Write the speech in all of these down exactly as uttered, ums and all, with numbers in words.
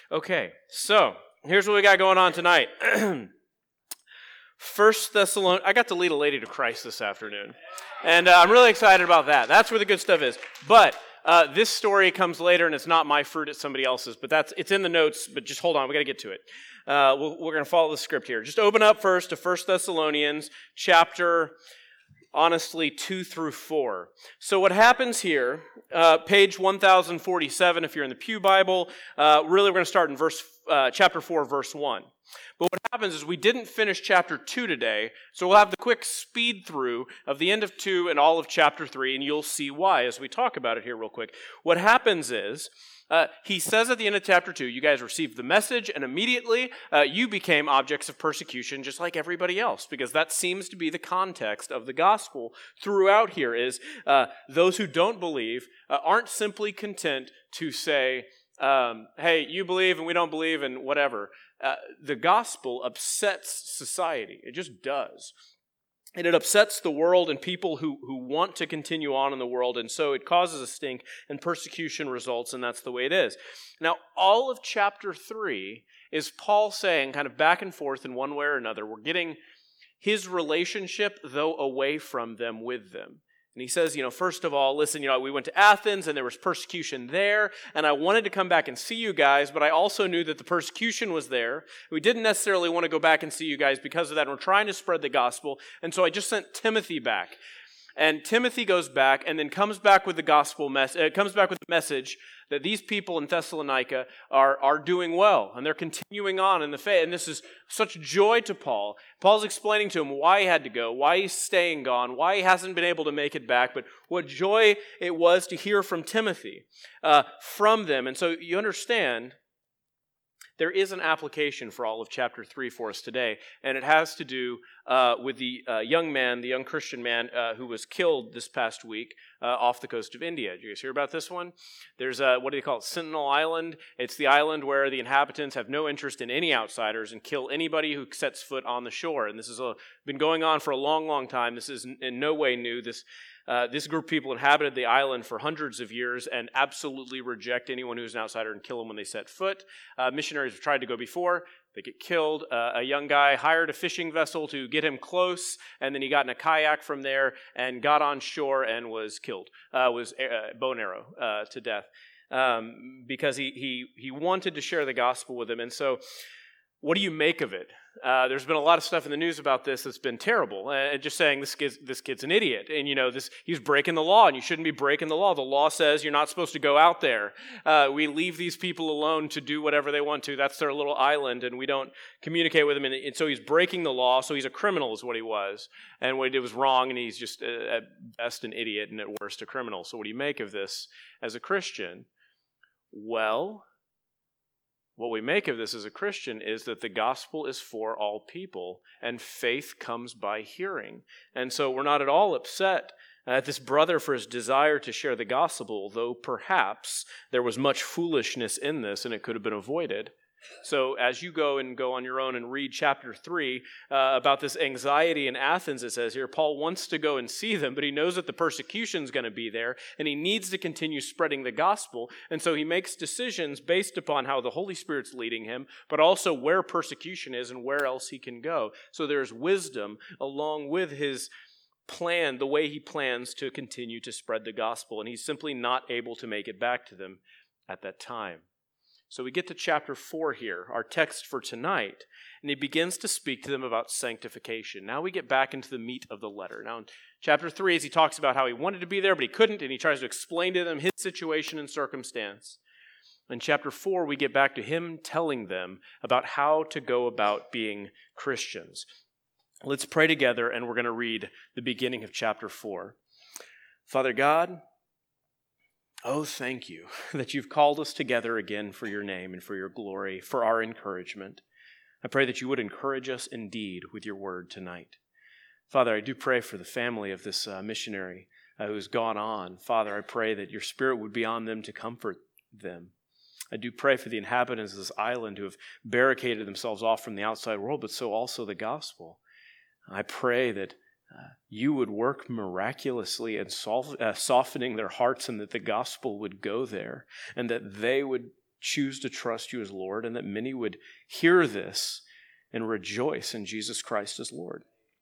Okay, so here's what we got going on tonight. First Thessalonians, I got to lead a lady to Christ this afternoon, and uh, I'm really excited about that. That's where the good stuff is. But uh, this story comes later, and it's not my fruit, it's somebody else's, but that's it's in the notes, but just hold on, we got to get to it. Uh, we'll, we're going to follow the script here. Just open up first to First Thessalonians chapter, honestly, two through four. So what happens here, uh, page one thousand forty-seven, if you're in the Pew Bible, uh, really we're going to start in verse uh, chapter four, verse one. But what happens is we didn't finish chapter two today, so we'll have the quick speed through of the end of two and all of chapter three, and you'll see why as we talk about it here real quick. What happens is, uh, he says at the end of chapter two, you guys received the message, and immediately uh, you became objects of persecution just like everybody else, because that seems to be the context of the gospel throughout here is uh, those who don't believe uh, aren't simply content to say, um, hey, you believe and we don't believe and whatever. Uh, the gospel upsets society. It just does. And it upsets the world and people who, who want to continue on in the world, and so it causes a stink, and persecution results, and that's the way it is. Now, all of chapter three is Paul saying, kind of back and forth in one way or another, we're getting his relationship, though away from them, with them. And he says, you know, first of all, listen, you know, we went to Athens and there was persecution there, and I wanted to come back and see you guys, but I also knew that the persecution was there. We didn't necessarily want to go back and see you guys because of that. We're trying to spread the gospel, and so I just sent Timothy back. And Timothy goes back and then comes back with the gospel mess. Uh, comes back with the message that these people in Thessalonica are, are doing well, and they're continuing on in the faith. And this is such joy to Paul. Paul's explaining to him why he had to go, why he's staying gone, why he hasn't been able to make it back, but what joy it was to hear from Timothy, uh, from them. And so you understand there is an application for all of chapter three for us today, and it has to do uh, with the uh, young man, the young Christian man uh, who was killed this past week uh, off the coast of India. Did you guys hear about this one? There's a, what do they call it, Sentinel Island. It's the island where the inhabitants have no interest in any outsiders and kill anybody who sets foot on the shore. And this has been going on for a long, long time. This is in no way new. This Uh, this group of people inhabited the island for hundreds of years and absolutely reject anyone who's an outsider and kill them when they set foot. Uh, missionaries have tried to go before. They get killed. Uh, a young guy hired a fishing vessel to get him close, and then he got in a kayak from there and got on shore and was killed, uh, was uh, bow and arrow uh, to death um, because he, he, he wanted to share the gospel with them. And so what do you make of it? Uh, there's been a lot of stuff in the news about this that's been terrible, and uh, just saying this kid's, this kid's an idiot, and you know this he's breaking the law, and you shouldn't be breaking the law. The law says you're not supposed to go out there. Uh, we leave these people alone to do whatever they want to. That's their little island, and we don't communicate with them. And, and so he's breaking the law. So he's a criminal, is what he was, and what he did was wrong. And he's just uh, at best an idiot, and at worst a criminal. So what do you make of this as a Christian? Well, what we make of this as a Christian is that the gospel is for all people, and faith comes by hearing. And so we're not at all upset at this brother for his desire to share the gospel, though perhaps there was much foolishness in this and it could have been avoided. So as you go and go on your own and read chapter three uh, about this anxiety in Athens, it says here, Paul wants to go and see them, but he knows that the persecution is going to be there, and he needs to continue spreading the gospel. And so he makes decisions based upon how the Holy Spirit's leading him, but also where persecution is and where else he can go. So there's wisdom along with his plan, the way he plans to continue to spread the gospel, and he's simply not able to make it back to them at that time. So we get to chapter four here, our text for tonight, and he begins to speak to them about sanctification. Now we get back into the meat of the letter. Now in chapter three, as he talks about how he wanted to be there, but he couldn't, and he tries to explain to them his situation and circumstance. In chapter four, we get back to him telling them about how to go about being Christians. Let's pray together, and we're going to read the beginning of chapter four. Father God, oh, thank you that you've called us together again for your name and for your glory, for our encouragement. I pray that you would encourage us indeed with your word tonight. Father, I do pray for the family of this uh, missionary uh, who's gone on. Father, I pray that your Spirit would be on them to comfort them. I do pray for the inhabitants of this island who have barricaded themselves off from the outside world, but so also the gospel. I pray that Uh, you would work miraculously in sol- uh, softening their hearts, and that the gospel would go there, and that they would choose to trust you as Lord, and that many would hear this and rejoice in Jesus Christ as Lord.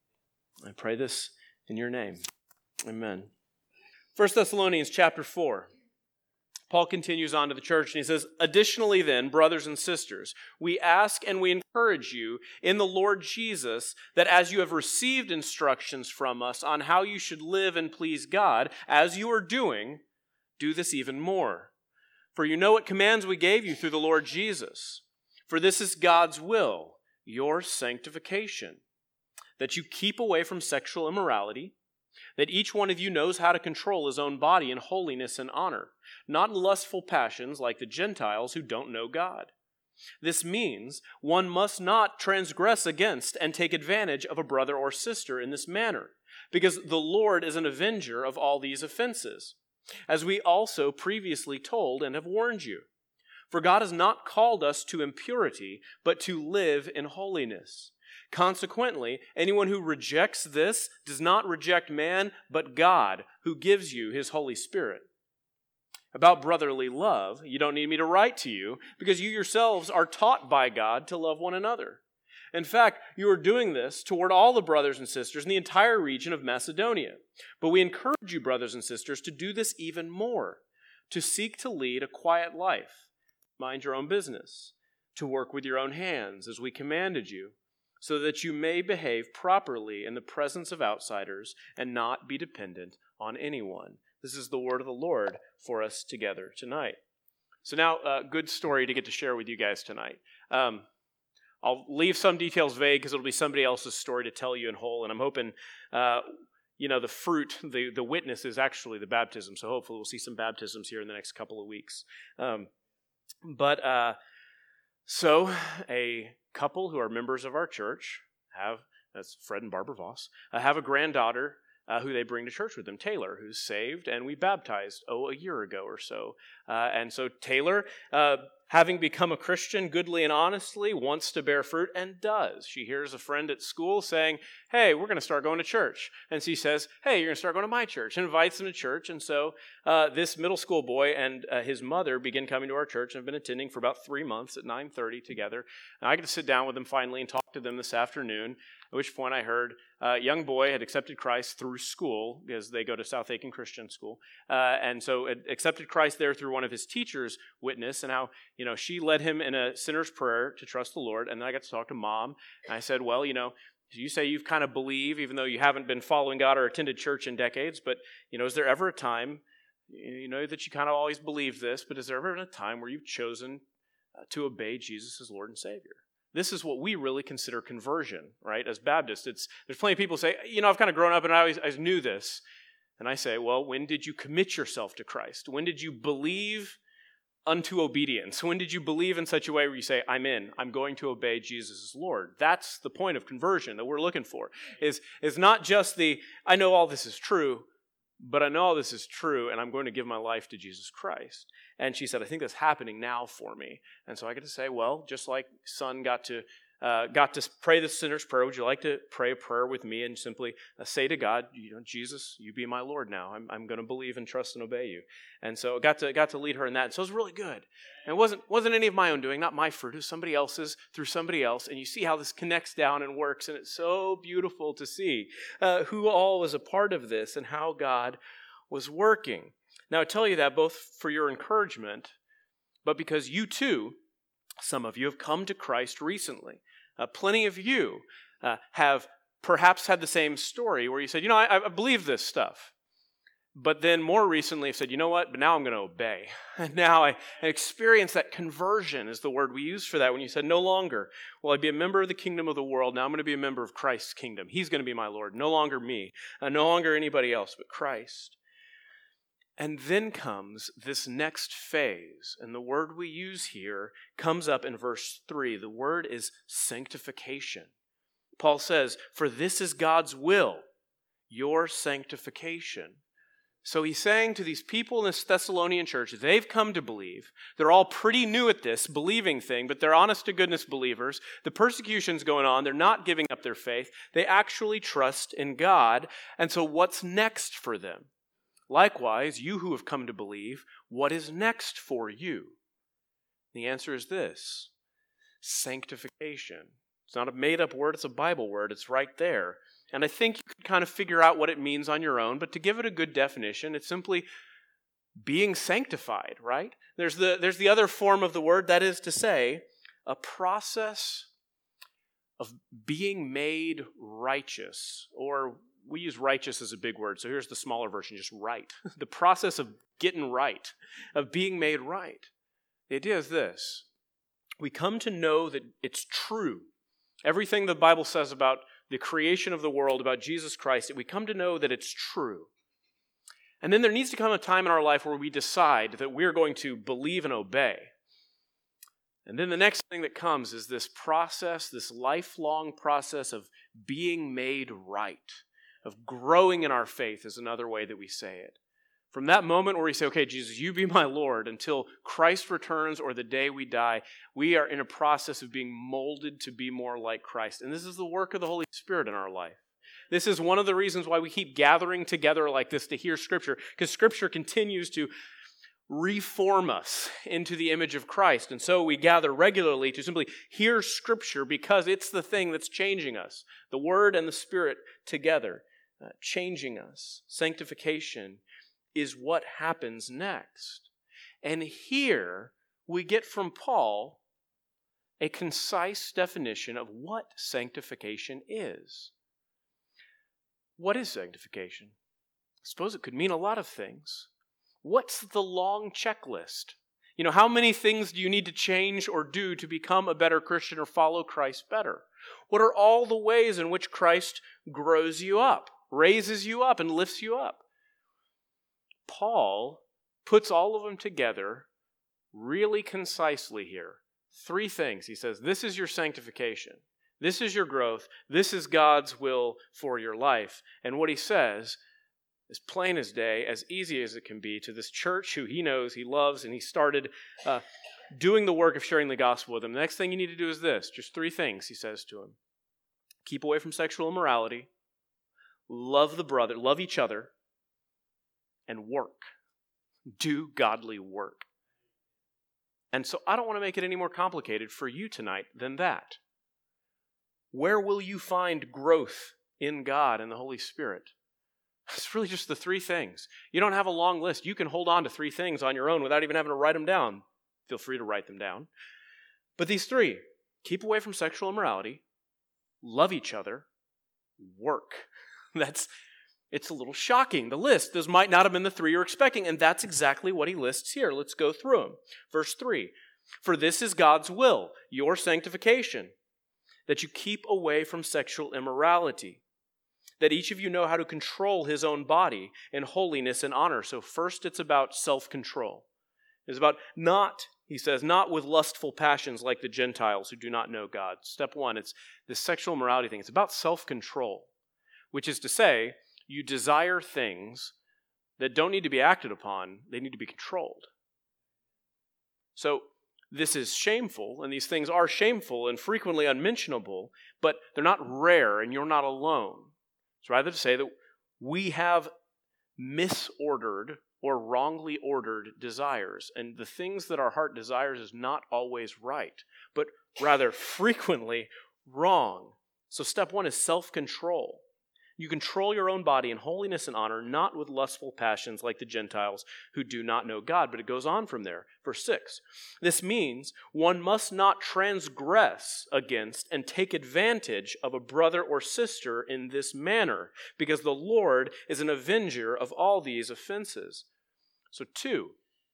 I pray this in your name. Amen. First Thessalonians chapter four. Paul continues on to the church and he says, "Additionally then, brothers and sisters, we ask and we encourage you in the Lord Jesus that as you have received instructions from us on how you should live and please God, as you are doing, do this even more. For you know what commands we gave you through the Lord Jesus. For this is God's will, your sanctification, that you keep away from sexual immorality, that each one of you knows how to control his own body in holiness and honor, not in lustful passions like the Gentiles who don't know God. This means one must not transgress against and take advantage of a brother or sister in this manner, because the Lord is an avenger of all these offenses, as we also previously told and have warned you. For God has not called us to impurity, but to live in holiness. Consequently, anyone who rejects this does not reject man, but God, who gives you his Holy Spirit. About brotherly love, you don't need me to write to you, because you yourselves are taught by God to love one another. In fact, you are doing this toward all the brothers and sisters in the entire region of Macedonia. But we encourage you, brothers and sisters, to do this even more, to seek to lead a quiet life, mind your own business, to work with your own hands, as we commanded you, so that you may behave properly in the presence of outsiders and not be dependent on anyone. This is the word of the Lord for us together tonight. So now, a uh, good story to get to share with you guys tonight. Um, I'll leave some details vague because it'll be somebody else's story to tell you in whole, and I'm hoping, uh, you know, the fruit, the, the witness is actually the baptism, so hopefully we'll see some baptisms here in the next couple of weeks. Um, but, uh, so, a couple who are members of our church have, that's Fred and Barbara Voss, uh, have a granddaughter uh, who they bring to church with them, Taylor, who's saved, and we baptized, oh, a year ago or so. Uh, and so Taylor, uh, having become a Christian goodly and honestly, wants to bear fruit and does. She hears a friend at school saying, hey, we're going to start going to church. And she says, hey, you're going to start going to my church, and invites them to church. And so uh, this middle school boy and uh, his mother begin coming to our church and have been attending for about three months at nine thirty together. And I get to sit down with them finally and talk to them this afternoon, at which point I heard a young boy had accepted Christ through school, because they go to South Aiken Christian School. Uh, and so accepted Christ there through one of his teachers' witness, and how, you know, she led him in a sinner's prayer to trust the Lord. And then I got to talk to mom, and I said, well, you know, you say you've kind of believe, even though you haven't been following God or attended church in decades, but, you know, is there ever a time, you know, that you kind of always believe this, but is there ever been a time where you've chosen uh, to obey Jesus as Lord and Savior? This is what we really consider conversion, right? As Baptists, it's there's plenty of people who say, you know, I've kind of grown up and I always, I knew this. And I say, well, when did you commit yourself to Christ? When did you believe unto obedience? When did you believe in such a way where you say, I'm in, I'm going to obey Jesus as Lord? That's the point of conversion that we're looking for, is, is not just the, I know all this is true, but I know all this is true, and I'm going to give my life to Jesus Christ. And she said, I think that's happening now for me. And so I get to say, well, just like son got to uh, got to pray the sinner's prayer, would you like to pray a prayer with me and simply uh, say to God, you know, Jesus, you be my Lord now. I'm I'm going to believe and trust and obey you. And so I got to got to lead her in that. And so it was really good. And it wasn't wasn't any of my own doing, not my fruit. It was somebody else's through somebody else. And you see how this connects down and works. And it's so beautiful to see uh, who all was a part of this and how God was working. Now, I tell you that both for your encouragement, but because you too, some of you have come to Christ recently. Uh, plenty of you uh, have perhaps had the same story where you said, you know, I, I believe this stuff. But then more recently have said, you know what, but now I'm going to obey. And now I experience that conversion is the word we use for that when you said, no longer will I be a member of the kingdom of the world. Now I'm going to be a member of Christ's kingdom. He's going to be my Lord. No longer me. Uh, no longer anybody else but Christ. And then comes this next phase, and the word we use here comes up in verse three. The word is sanctification. Paul says, for this is God's will, your sanctification. So he's saying to these people in this Thessalonian church, they've come to believe. They're all pretty new at this believing thing, but they're honest to goodness believers. The persecution's going on. They're not giving up their faith. They actually trust in God. And so what's next for them? Likewise, you who have come to believe, what is next for you? The answer is this: sanctification. It's not a made-up word, it's a Bible word. It's right there. And I think you can kind of figure out what it means on your own, but to give it a good definition, it's simply being sanctified, right? There's the, there's the other form of the word, that is to say, a process of being made righteous, or we use righteous as a big word, so here's the smaller version, just right. The process of getting right, of being made right. The idea is this: we come to know that it's true. Everything the Bible says about the creation of the world, about Jesus Christ, we come to know that it's true. And then there needs to come a time in our life where we decide that we're going to believe and obey. And then the next thing that comes is this process, this lifelong process of being made right, of growing in our faith is another way that we say it. From that moment where we say, okay, Jesus, you be my Lord, until Christ returns or the day we die, we are in a process of being molded to be more like Christ. And this is the work of the Holy Spirit in our life. This is one of the reasons why we keep gathering together like this to hear Scripture, because Scripture continues to reform us into the image of Christ. And so we gather regularly to simply hear Scripture because it's the thing that's changing us. The Word and the Spirit together, uh, changing us. Sanctification is what happens next. And here we get from Paul a concise definition of what sanctification is. What is sanctification? I suppose it could mean a lot of things. What's the long checklist? You know, how many things do you need to change or do to become a better Christian or follow Christ better? What are all the ways in which Christ grows you up, raises you up, and lifts you up? Paul puts all of them together really concisely here. Three things. He says, this is your sanctification. This is your growth. This is God's will for your life. And what he says, as plain as day, as easy as it can be, to this church who he knows, he loves, and he started uh, doing the work of sharing the gospel with them. The next thing you need to do is this. Just three things, he says to him. Keep away from sexual immorality. Love the brother. Love each other. And work. Do godly work. And so I don't want to make it any more complicated for you tonight than that. Where will you find growth in God and the Holy Spirit? It's really just the three things. You don't have a long list. You can hold on to three things on your own without even having to write them down. Feel free to write them down. But these three: keep away from sexual immorality, love each other, work. That's It's a little shocking. The list, those might not have been the three you're expecting, and that's exactly what he lists here. Let's go through them. Verse three, for this is God's will, your sanctification, that you keep away from sexual immorality, that each of you know how to control his own body in holiness and honor. So first it's about self-control. It's about not, he says, not with lustful passions like the Gentiles who do not know God. Step one, it's this sexual immorality thing. It's about self-control, which is to say, you desire things that don't need to be acted upon, they need to be controlled. So this is shameful, and these things are shameful and frequently unmentionable, but they're not rare, and you're not alone. It's rather to say that we have misordered or wrongly ordered desires, and the things that our heart desires is not always right, but rather frequently wrong. So step one is self-control. You control your own body in holiness and honor, not with lustful passions like the Gentiles who do not know God. But it goes on from there. Verse six. This means one must not transgress against and take advantage of a brother or sister in this manner, because the Lord is an avenger of all these offenses. So two,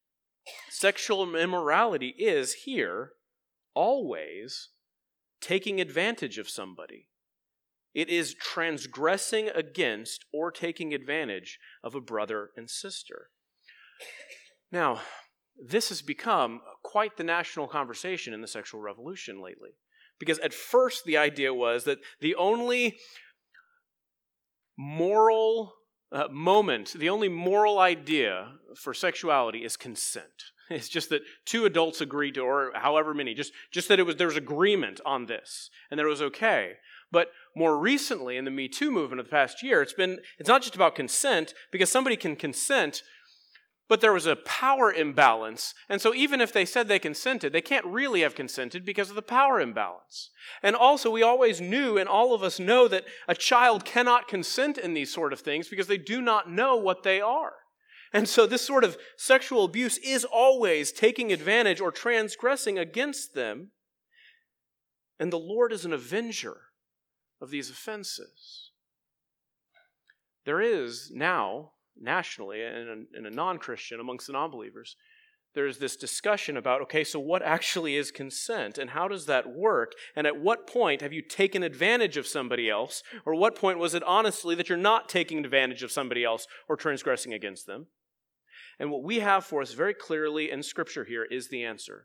sexual immorality is here always taking advantage of somebody. It is transgressing against or taking advantage of a brother and sister. Now, this has become quite the national conversation in the sexual revolution lately. Because at first the idea was that the only moral uh, moment, the only moral idea for sexuality is consent. It's just that two adults agreed to, or however many, just, just that it was there was agreement on this, and that it was okay. But more recently, in the Me Too movement of the past year, it's been it's not just about consent, because somebody can consent but there was a power imbalance. And so even if they said they consented, they can't really have consented because of the power imbalance. And also, we always knew, and all of us know, that a child cannot consent in these sort of things because they do not know what they are. And so this sort of sexual abuse is always taking advantage or transgressing against them. And the Lord is an avenger of these offenses. There is now, nationally, in a, in a non-Christian, amongst the non-believers, there's this discussion about, okay, so what actually is consent, and how does that work, and at what point have you taken advantage of somebody else, or what point was it honestly that you're not taking advantage of somebody else or transgressing against them? And what we have for us very clearly in Scripture here is the answer.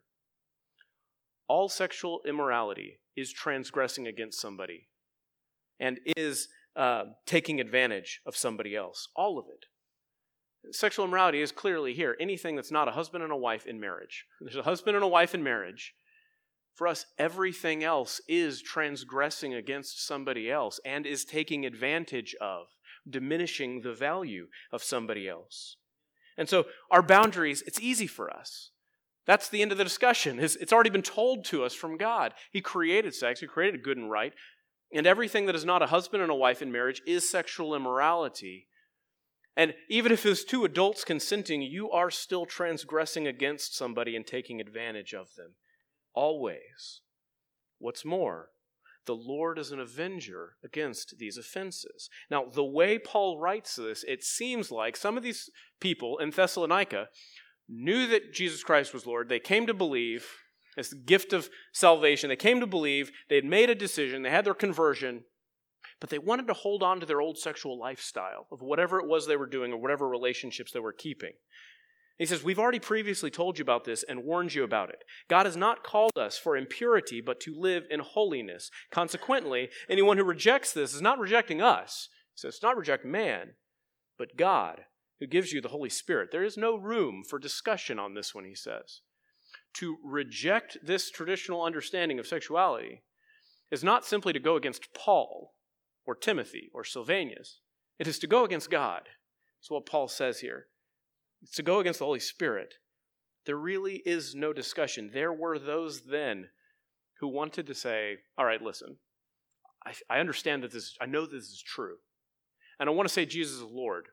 All sexual immorality is transgressing against somebody and is uh, taking advantage of somebody else. All of it. Sexual immorality is clearly here. Anything that's not a husband and a wife in marriage. There's a husband and a wife in marriage. For us, everything else is transgressing against somebody else and is taking advantage of, diminishing the value of somebody else. And so our boundaries, it's easy for us. That's the end of the discussion. It's already been told to us from God. He created sex. He created good and right. And everything that is not a husband and a wife in marriage is sexual immorality. And even if it's two adults consenting, you are still transgressing against somebody and taking advantage of them. Always. What's more, the Lord is an avenger against these offenses. Now, the way Paul writes this, it seems like some of these people in Thessalonica knew that Jesus Christ was Lord. They came to believe. It's the gift of salvation. They came to believe. They had made a decision. They had their conversion. But they wanted to hold on to their old sexual lifestyle of whatever it was they were doing or whatever relationships they were keeping. He says, we've already previously told you about this and warned you about it. God has not called us for impurity, but to live in holiness. Consequently, anyone who rejects this is not rejecting us. He says, it's not reject man, but God, who gives you the Holy Spirit. There is no room for discussion on this one, he says. To reject this traditional understanding of sexuality is not simply to go against Paul or Timothy or Sylvanus. It is to go against God. That's what Paul says here. It's to go against the Holy Spirit. There really is no discussion. There were those then who wanted to say, all right, listen, I, I understand that this, I know this is true. And I want to say Jesus is Lord.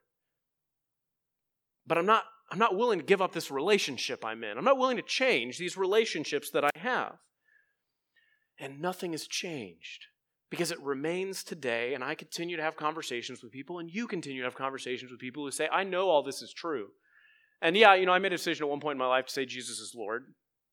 But I'm not, I'm not willing to give up this relationship I'm in. I'm not willing to change these relationships that I have. And nothing has changed. Because it remains today, and I continue to have conversations with people, and you continue to have conversations with people who say, I know all this is true. And yeah, you know, I made a decision at one point in my life to say Jesus is Lord.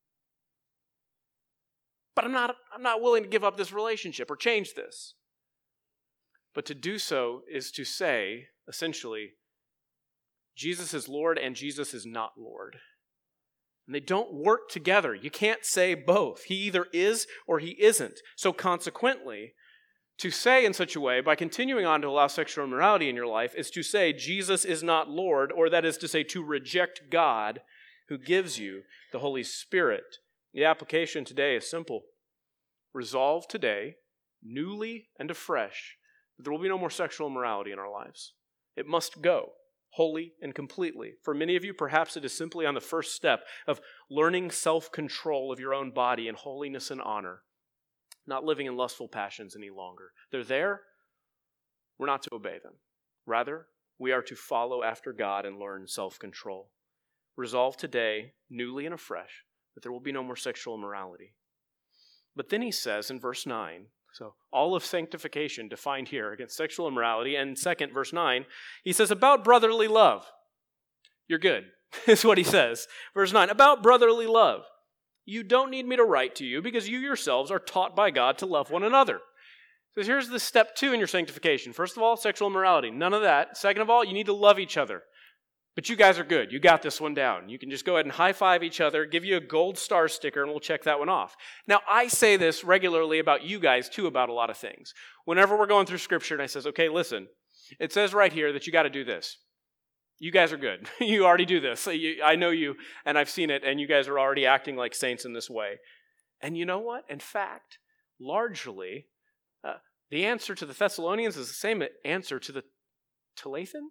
But I'm not, I'm not willing to give up this relationship or change this. But to do so is to say, essentially, Jesus is Lord and Jesus is not Lord. And they don't work together. You can't say both. He either is or he isn't. So consequently, to say in such a way, by continuing on to allow sexual immorality in your life, is to say Jesus is not Lord, or that is to say to reject God who gives you the Holy Spirit. The application today is simple. Resolve today, newly and afresh, that there will be no more sexual immorality in our lives. It must go, wholly and completely. For many of you, perhaps it is simply on the first step of learning self-control of your own body in holiness and honor. Not living in lustful passions any longer. They're there. We're not to obey them. Rather, we are to follow after God and learn self-control. Resolve today, newly and afresh, that there will be no more sexual immorality. But then he says in verse nine, so all of sanctification defined here against sexual immorality, and second, verse nine, he says about brotherly love. You're good, is what he says. Verse nine, about brotherly love. You don't need me to write to you because you yourselves are taught by God to love one another. So here's the step two in your sanctification. First of all, sexual immorality. None of that. Second of all, you need to love each other. But you guys are good. You got this one down. You can just go ahead and high-five each other, give you a gold star sticker, and we'll check that one off. Now, I say this regularly about you guys, too, about a lot of things. Whenever we're going through Scripture and I says, okay, listen, it says right here that you got to do this. You guys are good. You already do this. I know you, and I've seen it, and you guys are already acting like saints in this way. And you know what? In fact, largely, uh, the answer to the Thessalonians is the same answer to the Telathans.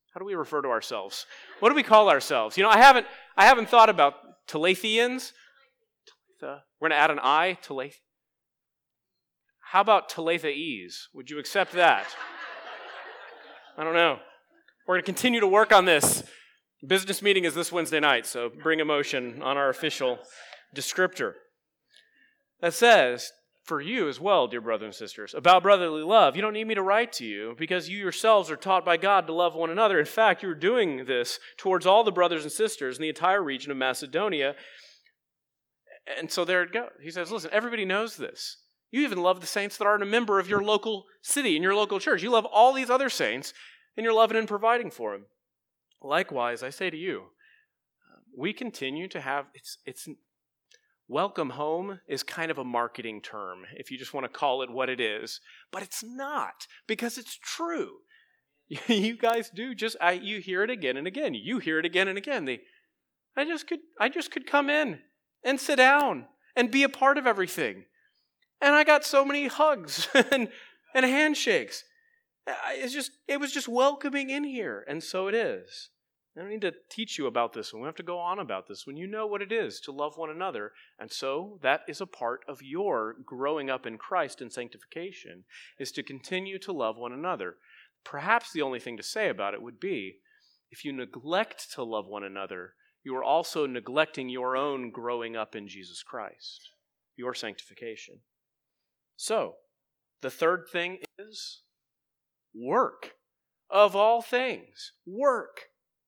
How do we refer to ourselves? What do we call ourselves? You know, I haven't I haven't thought about Talathians. We're going to add an I, Talath. How about Talathaese? Would you accept that? I don't know. We're going to continue to work on this. Business meeting is this Wednesday night, so bring a motion on our official descriptor. That says, for you as well, dear brothers and sisters, about brotherly love, you don't need me to write to you because you yourselves are taught by God to love one another. In fact, you're doing this towards all the brothers and sisters in the entire region of Macedonia. And so there it goes. He says, listen, everybody knows this. You even love the saints that aren't a member of your local city and your local church. You love all these other saints, and you're loving and providing for them. Likewise, I say to you, we continue to have, it's it's welcome home is kind of a marketing term, if you just want to call it what it is, but it's not, because it's true. You guys do just, I, you hear it again and again. You hear it again and again. The, I just could, I just could come in and sit down and be a part of everything. And I got so many hugs and, and handshakes. It's just, it was just welcoming in here, and so it is. I don't need to teach you about this one. We have to go on about this when you know what it is to love one another. And so that is a part of your growing up in Christ and sanctification, is to continue to love one another. Perhaps the only thing to say about it would be, if you neglect to love one another, you are also neglecting your own growing up in Jesus Christ, your sanctification. So, the third thing is work. Of all things, work.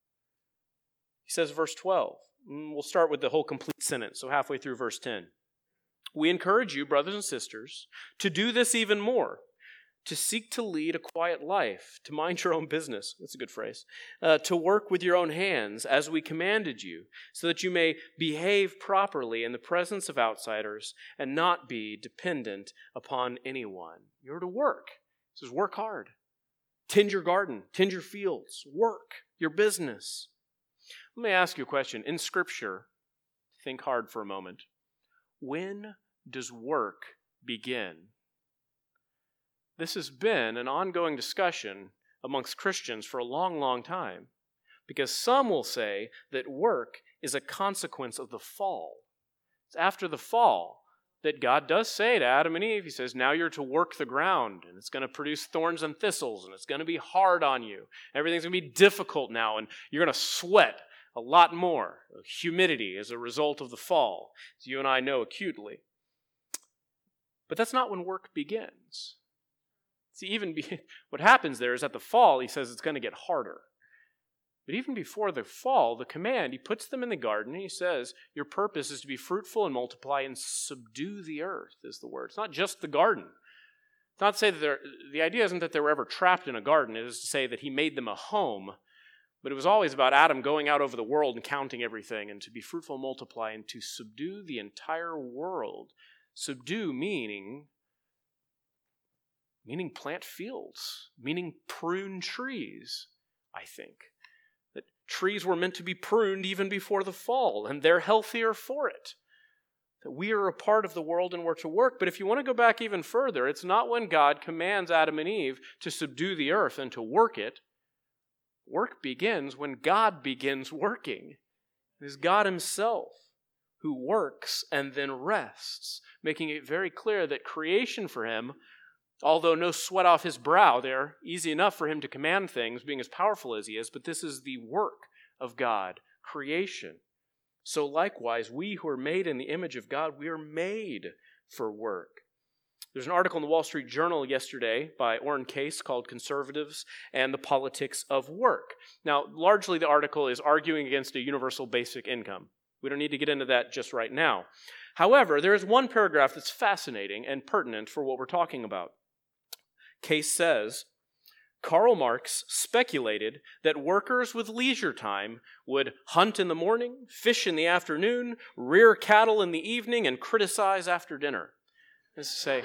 He says, verse twelve. We'll start with the whole complete sentence, so halfway through verse ten. We encourage you, brothers and sisters, to do this even more, to seek to lead a quiet life, to mind your own business, that's a good phrase, uh, to work with your own hands as we commanded you, so that you may behave properly in the presence of outsiders and not be dependent upon anyone. You're to work. It says work hard. Tend your garden, tend your fields, work your business. Let me ask you a question. In Scripture, think hard for a moment. When does work begin? This has been an ongoing discussion amongst Christians for a long, long time, because some will say that work is a consequence of the fall. It's after the fall that God does say to Adam and Eve, he says, now you're to work the ground, and it's going to produce thorns and thistles, and it's going to be hard on you. Everything's going to be difficult now, and you're going to sweat a lot more. Humidity as a result of the fall, as you and I know acutely. But that's not when work begins. See, even be, what happens there is at the fall, he says it's going to get harder. But even before the fall, the command, he puts them in the garden, and he says, your purpose is to be fruitful and multiply and subdue the earth, is the word. It's not just the garden. It's not to say that they're, the idea isn't that they were ever trapped in a garden. It is to say that he made them a home. But it was always about Adam going out over the world and counting everything, and to be fruitful and multiply and to subdue the entire world. Subdue meaning, meaning plant fields, meaning prune trees, I think. That trees were meant to be pruned even before the fall, and they're healthier for it. That we are a part of the world and we're to work. But if you want to go back even further, it's not when God commands Adam and Eve to subdue the earth and to work it. Work begins when God begins working. It is God himself who works and then rests, making it very clear that creation for him, although no sweat off his brow there, easy enough for him to command things, being as powerful as he is, but this is the work of God, creation. So likewise, we who are made in the image of God, we are made for work. There's an article in the Wall Street Journal yesterday by Orrin Case called Conservatives and the Politics of Work. Now, largely the article is arguing against a universal basic income. We don't need to get into that just right now. However, there is one paragraph that's fascinating and pertinent for what we're talking about. Case says, Karl Marx speculated that workers with leisure time would hunt in the morning, fish in the afternoon, rear cattle in the evening, and criticize after dinner. As to say,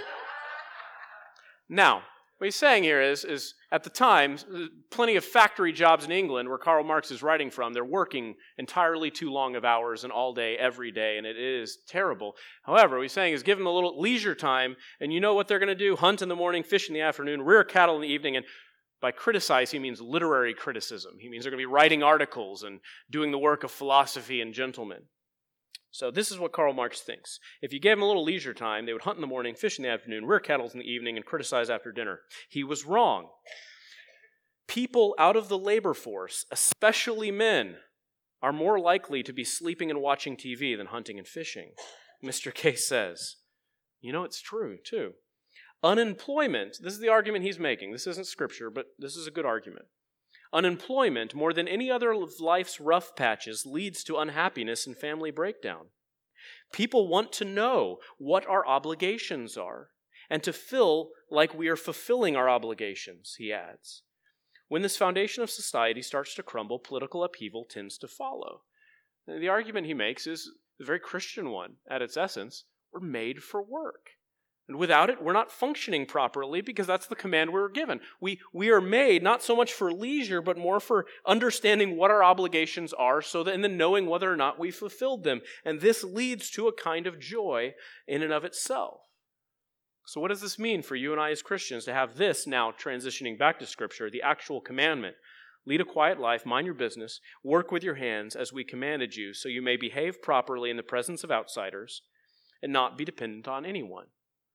now, what he's saying here is, is at the time, plenty of factory jobs in England where Karl Marx is writing from, they're working entirely too long of hours and all day, every day, and it is terrible. However, what he's saying is give them a little leisure time, and you know what they're going to do? Hunt in the morning, fish in the afternoon, rear cattle in the evening, and By criticize, he means literary criticism. He means they're going to be writing articles and doing the work of philosophy and gentlemen. So this is what Karl Marx thinks. If you gave them a little leisure time, they would hunt in the morning, fish in the afternoon, rear cattle in the evening, and criticize after dinner. He was wrong. People out of the labor force, especially men, are more likely to be sleeping and watching T V than hunting and fishing. Mister K says, you know, it's true, too. Unemployment, this is the argument he's making. This isn't scripture, but this is a good argument. Unemployment, more than any other of life's rough patches, leads to unhappiness and family breakdown. People want to know what our obligations are and to feel like we are fulfilling our obligations, he adds. When this foundation of society starts to crumble, political upheaval tends to follow. The argument he makes is a very Christian one at its essence. We're made for work. And without it, we're not functioning properly because that's the command we were given. We, we are made not so much for leisure, but more for understanding what our obligations are so that, and then knowing whether or not we fulfilled them. And this leads to a kind of joy in and of itself. So what does this mean for you and I as Christians to have this now transitioning back to Scripture, the actual commandment? Lead a quiet life, mind your business, work with your hands as we commanded you, so you may behave properly in the presence of outsiders and not be dependent on anyone.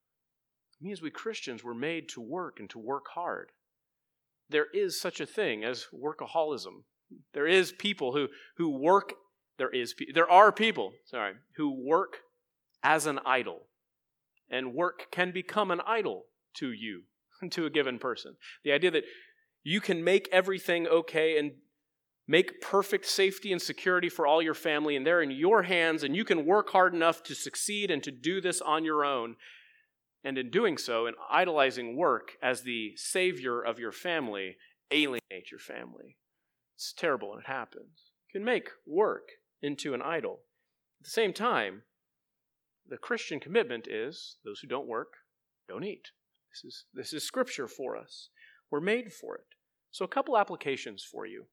It means we Christians were made to work and to work hard. There is such a thing as workaholism. There is people who, who work, there is there are people, sorry, who work as an idol. And work can become an idol to you, to a given person. The idea that you can make everything okay and make perfect safety and security for all your family, and they're in your hands, and you can work hard enough to succeed and to do this on your own. And in doing so, in idolizing work as the savior of your family, alienate your family. It's terrible when it happens. You can make work into an idol. At the same time, the Christian commitment is those who don't work, don't eat. This is, this is Scripture for us. We're made for it. So a couple applications for you.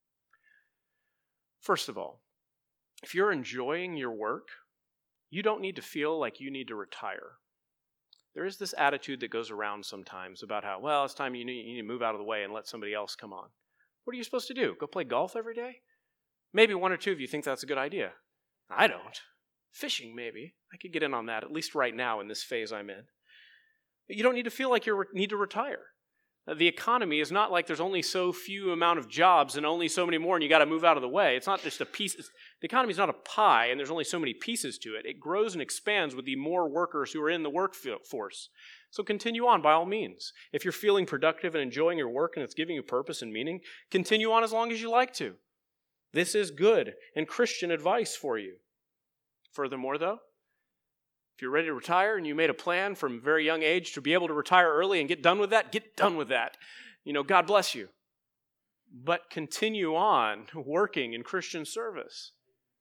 First of all, if you're enjoying your work, you don't need to feel like you need to retire. There is this attitude that goes around sometimes about how, well, it's time you need, you need to move out of the way and let somebody else come on. What are you supposed to do? Go play golf every day? Maybe one or two of you think that's a good idea. I don't. Fishing, maybe. I could get in on that, at least right now in this phase I'm in. But you don't need to feel like you need to retire. The economy is not like there's only so few amount of jobs and only so many more and you got to move out of the way. It's not just a piece. It's, the economy is not a pie and there's only so many pieces to it. It grows and expands with the more workers who are in the workforce. So continue on by all means. If you're feeling productive and enjoying your work and it's giving you purpose and meaning, continue on as long as you like to. This is good and Christian advice for you. Furthermore, though, if you're ready to retire and you made a plan from a very young age to be able to retire early and get done with that, get done with that. You know, God bless you. But continue on working in Christian service.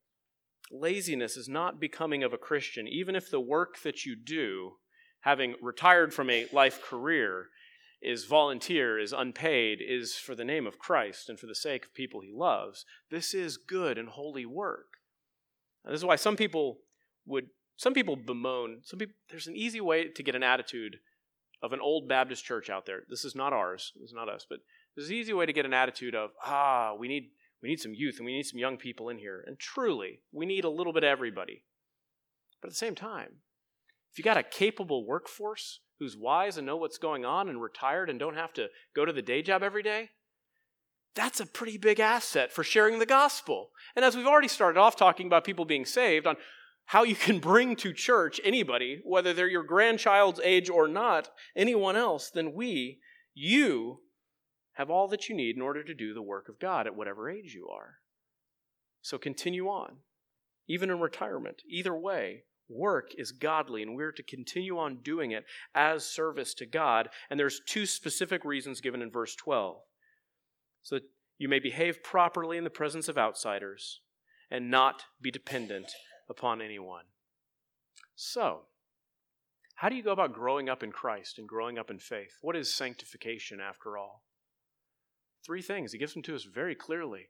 Laziness is not becoming of a Christian, even if the work that you do, having retired from a life career, is volunteer, is unpaid, is for the name of Christ and for the sake of people he loves. This is good and holy work. Now, this is why some people would Some people bemoan, some people, there's an easy way to get an attitude of an old Baptist church out there. This is not ours, this is not us, but there's an easy way to get an attitude of, ah, we need we need some youth and we need some young people in here. And truly, we need a little bit of everybody. But at the same time, if you got a capable workforce who's wise and know what's going on and retired and don't have to go to the day job every day, that's a pretty big asset for sharing the gospel. And as we've already started off talking about people being saved, on how you can bring to church anybody, whether they're your grandchild's age or not, anyone else, then we, you, have all that you need in order to do the work of God at whatever age you are. So continue on, even in retirement. Either way, work is godly, and we're to continue on doing it as service to God. And there's two specific reasons given in verse twelve. So that you may behave properly in the presence of outsiders and not be dependent upon anyone. So, how do you go about growing up in Christ and growing up in faith? What is sanctification after all? Three things. He gives them to us very clearly.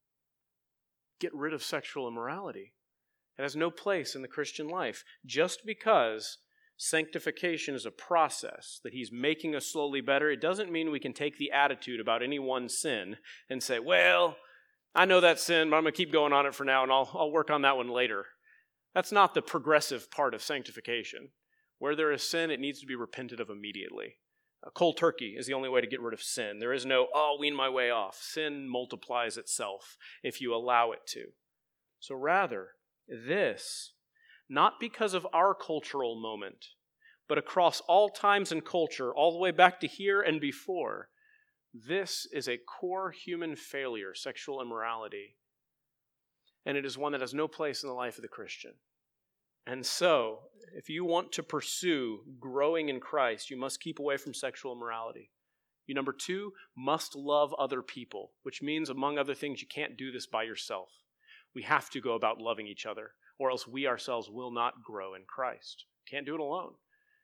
Get rid of sexual immorality. It has no place in the Christian life. Just because Sanctification is a process that he's making us slowly better. It doesn't mean we can take the attitude about any one sin and say, well, I know that sin, but I'm going to keep going on it for now, and I'll, I'll work on that one later. That's not the progressive part of sanctification. Where there is sin, it needs to be repented of immediately. A cold turkey is the only way to get rid of sin. There is no, oh, I'll wean my way off. Sin multiplies itself if you allow it to. So rather, this, not because of our cultural moment, but across all times and culture, all the way back to here and before, this is a core human failure, sexual immorality. And it is one that has no place in the life of the Christian. And so, if you want to pursue growing in Christ, you must keep away from sexual immorality. You, number two, must love other people, which means, among other things, you can't do this by yourself. We have to go about loving each other, or else we ourselves will not grow in Christ. Can't do it alone.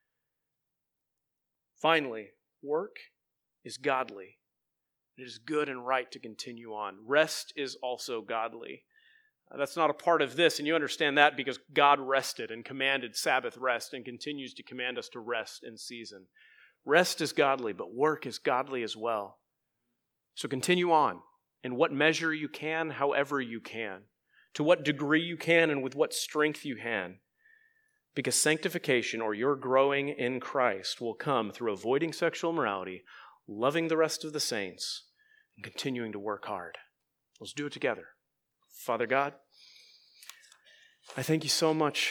Finally, work is godly. It is good and right to continue on. Rest is also godly. That's not a part of this, and you understand that because God rested and commanded Sabbath rest and continues to command us to rest in season. Rest is godly, but work is godly as well. So continue on in what measure you can, however you can, to what degree you can, and with what strength you can. Because sanctification, or your growing in Christ, will come through avoiding sexual immorality, loving the rest of the saints, and continuing to work hard. Let's do it together. Father God, I thank you so much.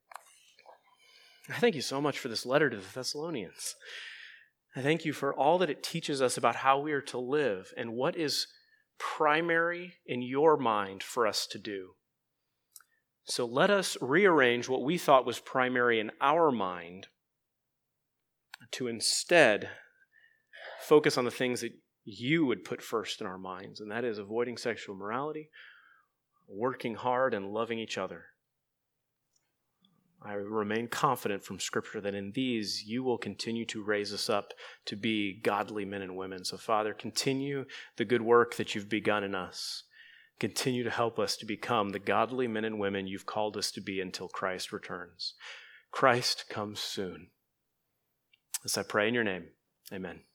I thank you so much for this letter to the Thessalonians. I thank you for all that it teaches us about how we are to live and what is primary in your mind for us to do. So let us rearrange what we thought was primary in our mind to instead focus on the things that you would put first in our minds, and that is avoiding sexual immorality, working hard, and loving each other. I remain confident from Scripture that in these you will continue to raise us up to be godly men and women. So, Father, continue the good work that you've begun in us. Continue to help us to become the godly men and women you've called us to be until Christ returns. Christ comes soon. As I pray in your name, amen.